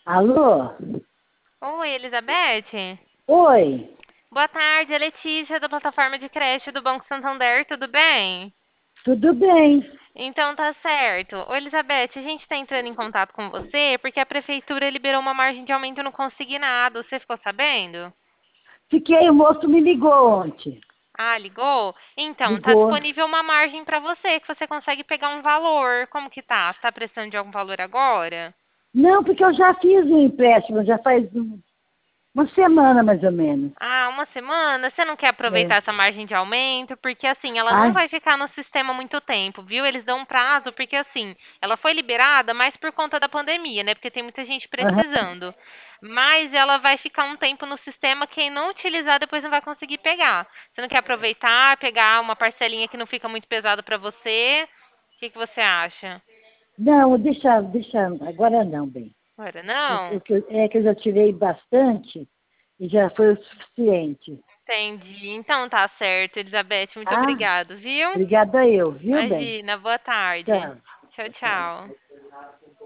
Alô? Oi, Elizabeth? Oi, Boa tarde, é Letícia da plataforma de creche do Banco Santander, tudo bem? tudo bem? Então tá certo. Ô, Elizabeth, a gente está entrando em contato com você porque a prefeitura liberou uma margem de aumento no consignado, você ficou sabendo? Fiquei, o moço me ligou ontem. Ah, ligou? Então, tá Ligou. disponível uma margem para você, que você consegue pegar um valor. Como que tá? Você tá precisando de algum valor agora? Não, porque eu já fiz um empréstimo, já faz uma semana mais ou menos. Ah, uma semana? Você não quer É. aproveitar essa margem de aumento? Porque assim, ela não Ai, vai ficar no sistema muito tempo, viu? Eles dão um prazo, porque assim, ela foi liberada mais por conta da pandemia, né? Porque tem muita gente aham. precisando. Mas ela vai ficar um tempo no sistema, quem não utilizar depois não vai conseguir pegar. Você não quer aproveitar, pegar uma parcelinha que não fica muito pesado para você? O que que você acha? Não, deixa, agora não, bem. Agora não? É que eu já tirei bastante e já foi o suficiente. Entendi. Então tá certo, Elizabeth. Muito Ah, obrigado, viu? obrigada eu, viu, bem? Imagina, boa tarde. Tchau. Tchau, Tchau. tchau.